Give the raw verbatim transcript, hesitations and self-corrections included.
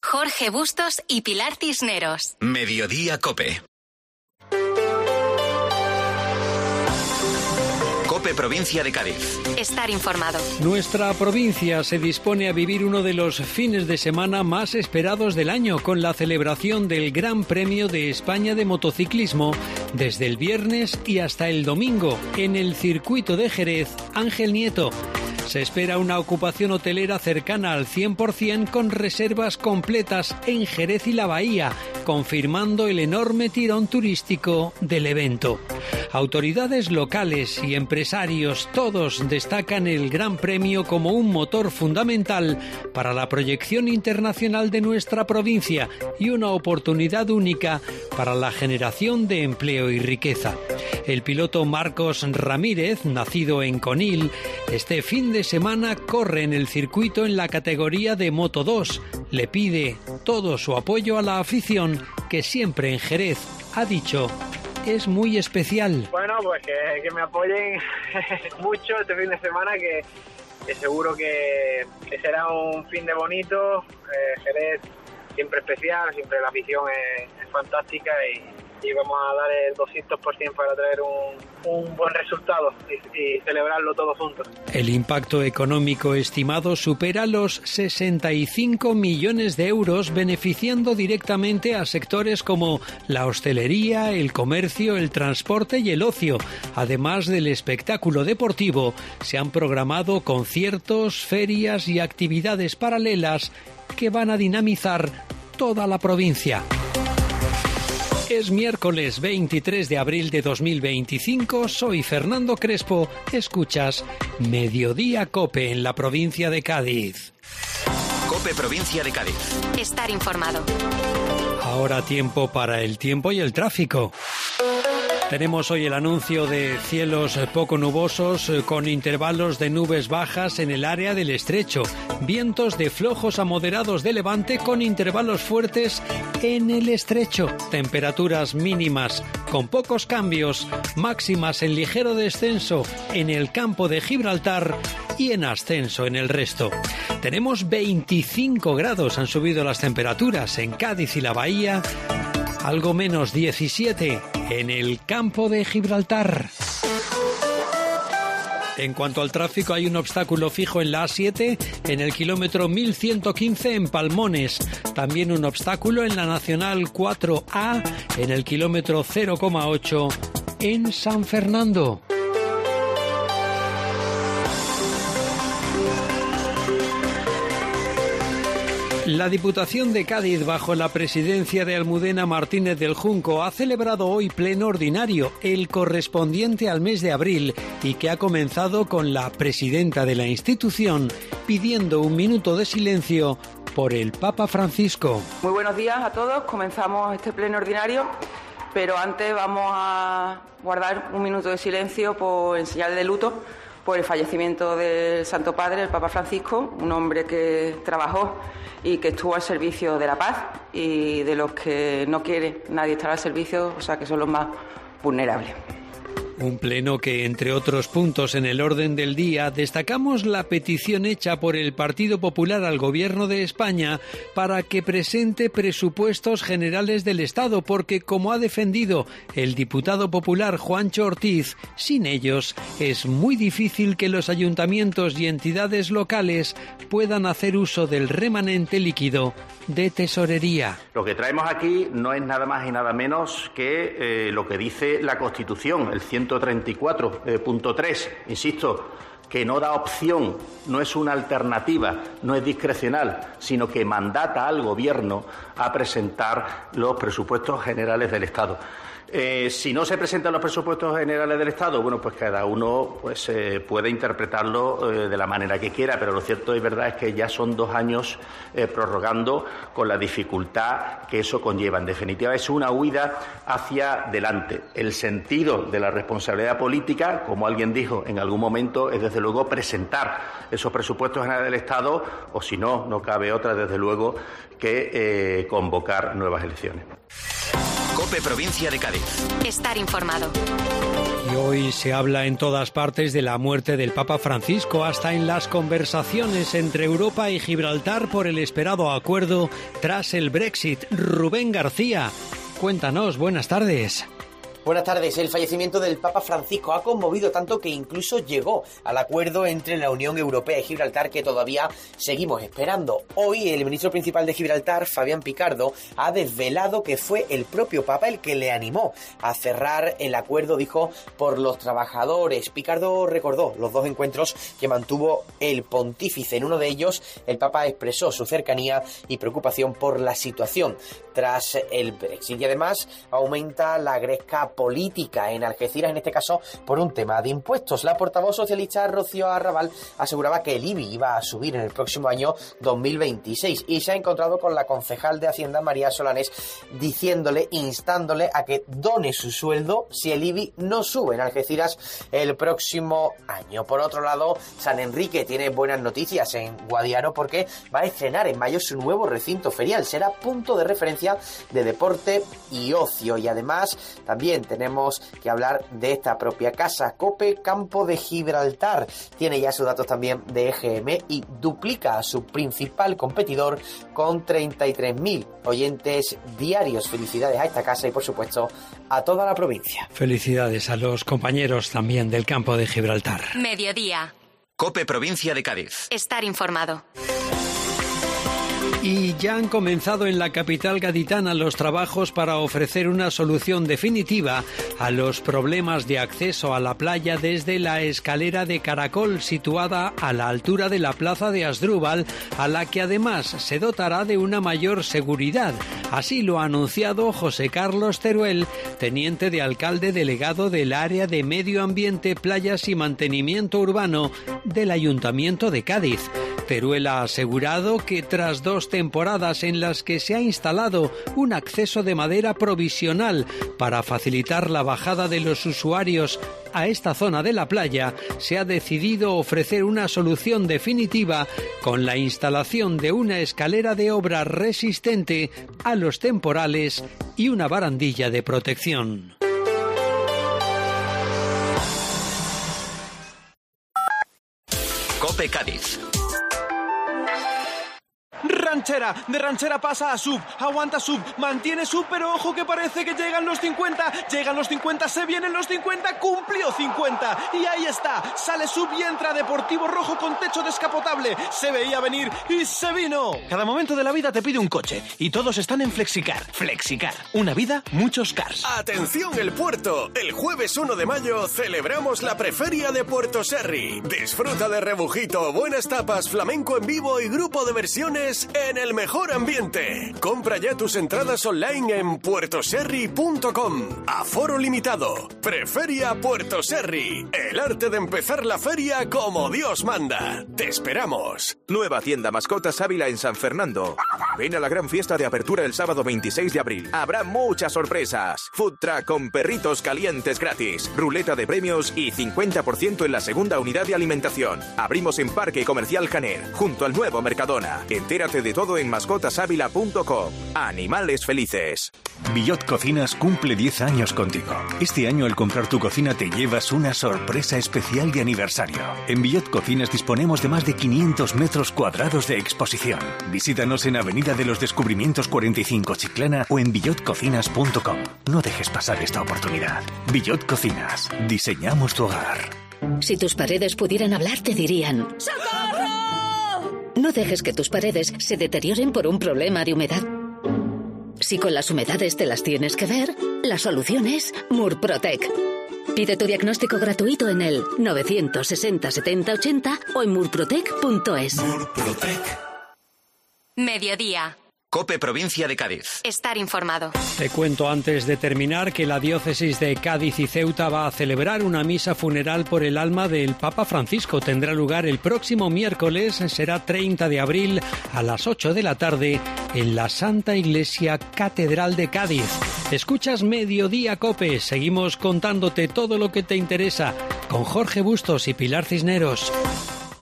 Jorge Bustos y Pilar Cisneros. Mediodía COPE. COPE Provincia de Cádiz. Estar informado. Nuestra provincia se dispone a vivir uno de los fines de semana más esperados del año, con la celebración del Gran Premio de España de Motociclismo desde el viernes y hasta el domingo en el circuito de Jerez Ángel Nieto. Se espera una ocupación hotelera cercana al cien por ciento, con reservas completas en Jerez y la Bahía, confirmando el enorme tirón turístico del evento. Autoridades locales y empresarios, todos destacan el Gran Premio como un motor fundamental para la proyección internacional de nuestra provincia y una oportunidad única para la generación de empleo y riqueza. El piloto Marcos Ramírez, nacido en Conil, este fin de semana corre en el circuito en la categoría de Moto dos. Le pide todo su apoyo a la afición, que siempre en Jerez, ha dicho, es muy especial. Bueno, pues que, que me apoyen mucho este fin de semana, que, que seguro que, que será un fin de bonito. eh, Jerez siempre especial, siempre la afición es, es fantástica y, y vamos a dar el doscientos por ciento para traer un, un buen resultado y, y celebrarlo todos juntos. El impacto económico estimado supera los sesenta y cinco millones de euros, beneficiando directamente a sectores como la hostelería, el comercio, el transporte y el ocio. Además del espectáculo deportivo, se han programado conciertos, ferias y actividades paralelas que van a dinamizar toda la provincia. Es miércoles veintitrés de abril de dos mil veinticinco, soy Fernando Crespo, escuchas Mediodía COPE en la provincia de Cádiz. COPE Provincia de Cádiz. Estar informado. Ahora tiempo para el tiempo y el tráfico. Tenemos hoy el anuncio de cielos poco nubosos con intervalos de nubes bajas en el área del estrecho. Vientos de flojos a moderados de levante con intervalos fuertes en el estrecho. Temperaturas mínimas con pocos cambios, máximas en ligero descenso en el campo de Gibraltar y en ascenso en el resto. Tenemos veinticinco grados, han subido las temperaturas en Cádiz y la Bahía, algo menos diecisiete en el campo de Gibraltar. En cuanto al tráfico, hay un obstáculo fijo en la A siete, en el kilómetro mil ciento quince en Palmones. También un obstáculo en la Nacional cuatro A, en el kilómetro cero coma ocho en San Fernando. La Diputación de Cádiz, bajo la presidencia de Almudena Martínez del Junco, ha celebrado hoy pleno ordinario, el correspondiente al mes de abril, y que ha comenzado con la presidenta de la institución pidiendo un minuto de silencio por el Papa Francisco. Muy buenos días a todos, comenzamos este pleno ordinario, pero antes vamos a guardar un minuto de silencio por en señal de luto por el fallecimiento del Santo Padre, el Papa Francisco, un hombre que trabajó y que estuvo al servicio de la paz y de los que no quiere nadie estar al servicio, o sea que son los más vulnerables. Un pleno que, entre otros puntos en el orden del día, destacamos la petición hecha por el Partido Popular al Gobierno de España para que presente presupuestos generales del Estado, porque, como ha defendido el diputado popular Juancho Ortiz, sin ellos es muy difícil que los ayuntamientos y entidades locales puedan hacer uso del remanente líquido de tesorería. Lo que traemos aquí no es nada más y nada menos que eh, lo que dice la Constitución, el ciento treinta y cuatro punto tres, insisto, que no da opción, no es una alternativa, no es discrecional, sino que mandata al Gobierno a presentar los presupuestos generales del Estado. Eh, si no se presentan los presupuestos generales del Estado, bueno, pues cada uno pues eh, puede interpretarlo eh, de la manera que quiera, pero lo cierto y verdad es que ya son dos años eh, prorrogando con la dificultad que eso conlleva. En definitiva, es una huida hacia adelante. El sentido de la responsabilidad política, como alguien dijo en algún momento, es desde luego presentar esos presupuestos generales del Estado, o si no, no cabe otra, desde luego, que eh, convocar nuevas elecciones. COPE Provincia de Cádiz. Estar informado. Y hoy se habla en todas partes de la muerte del Papa Francisco, hasta en las conversaciones entre Europa y Gibraltar por el esperado acuerdo tras el Brexit. Rubén García, cuéntanos, buenas tardes. Buenas tardes. El fallecimiento del Papa Francisco ha conmovido tanto que incluso llegó al acuerdo entre la Unión Europea y Gibraltar, que todavía seguimos esperando. Hoy el ministro principal de Gibraltar, Fabián Picardo, ha desvelado que fue el propio Papa el que le animó a cerrar el acuerdo, dijo, por los trabajadores. Picardo recordó los dos encuentros que mantuvo el pontífice. En uno de ellos, el Papa expresó su cercanía y preocupación por la situación tras el Brexit. Y además aumenta la gresca política en Algeciras, en este caso por un tema de impuestos. La portavoz socialista Rocío Arrabal aseguraba que el I B I iba a subir en el próximo año dos mil veintiséis y se ha encontrado con la concejal de Hacienda, María Solanes, diciéndole, instándole a que done su sueldo si el I B I no sube en Algeciras el próximo año. Por otro lado, San Enrique tiene buenas noticias en Guadiaro porque va a estrenar en mayo su nuevo recinto ferial. Será punto de referencia de deporte y ocio, y además también tenemos que hablar de esta propia casa. COPE Campo de Gibraltar tiene ya sus datos también de E G M y duplica a su principal competidor con treinta y tres mil oyentes diarios. Felicidades a esta casa y, por supuesto, a toda la provincia. Felicidades a los compañeros también del Campo de Gibraltar. Mediodía. COPE Provincia de Cádiz. Estar informado. Y ya han comenzado en la capital gaditana los trabajos para ofrecer una solución definitiva a los problemas de acceso a la playa desde la escalera de caracol situada a la altura de la plaza de Asdrúbal, a la que además se dotará de una mayor seguridad. Así lo ha anunciado José Carlos Teruel, teniente de alcalde delegado del área de Medio Ambiente, Playas y Mantenimiento Urbano del Ayuntamiento de Cádiz. Teruel ha asegurado que tras dos temporadas en las que se ha instalado un acceso de madera provisional para facilitar la bajada de los usuarios a esta zona de la playa, se ha decidido ofrecer una solución definitiva con la instalación de una escalera de obra resistente a los temporales y una barandilla de protección. COPE Cádiz. Ranchera, de ranchera pasa a sub, aguanta sub, mantiene sub, pero ojo que parece que llegan los cincuenta, llegan los cincuenta, se vienen los cincuenta, cumplió cincuenta, y ahí está, sale sub y entra Deportivo Rojo con techo descapotable, se veía venir y se vino. Cada momento de la vida te pide un coche, y todos están en Flexicar. Flexicar, una vida, muchos cars. ¡Atención el puerto! El jueves uno de mayo celebramos la preferia de Puerto Serri. Disfruta de rebujito, buenas tapas, flamenco en vivo y grupo de versiones en el mejor ambiente. Compra ya tus entradas online en puerto serri punto com. Aforo limitado. Preferia Puerto Serri. El arte de empezar la feria como Dios manda. Te esperamos. Nueva tienda Mascotas Ávila en San Fernando. Ven a la gran fiesta de apertura el sábado veintiséis de abril. Habrá muchas sorpresas. Food truck con perritos calientes gratis. Ruleta de premios y cincuenta por ciento en la segunda unidad de alimentación. Abrimos en Parque Comercial Janer, junto al nuevo Mercadona. Entérate de todo en mascotas ávila punto com. Animales felices. Villot Cocinas cumple diez años contigo. Este año al comprar tu cocina te llevas una sorpresa especial de aniversario. En Villot Cocinas disponemos de más de quinientos metros cuadrados de exposición. Visítanos en Avenida de los Descubrimientos cuarenta y cinco Chiclana o en villot cocinas punto com. No dejes pasar esta oportunidad. Villot Cocinas. Diseñamos tu hogar. Si tus paredes pudieran hablar, te dirían: ¡socorro! No dejes que tus paredes se deterioren por un problema de humedad. Si con las humedades te las tienes que ver, la solución es Murprotec. Pide tu diagnóstico gratuito en el novecientos sesenta setenta ochenta o en murprotec punto es. Murprotec. Mediodía. COPE Provincia de Cádiz. Estar informado. Te cuento antes de terminar que la diócesis de Cádiz y Ceuta va a celebrar una misa funeral por el alma del Papa Francisco. Tendrá lugar el próximo miércoles, será treinta de abril a las ocho de la tarde en la Santa Iglesia Catedral de Cádiz. Escuchas Mediodía COPE. Seguimos contándote todo lo que te interesa con Jorge Bustos y Pilar Cisneros.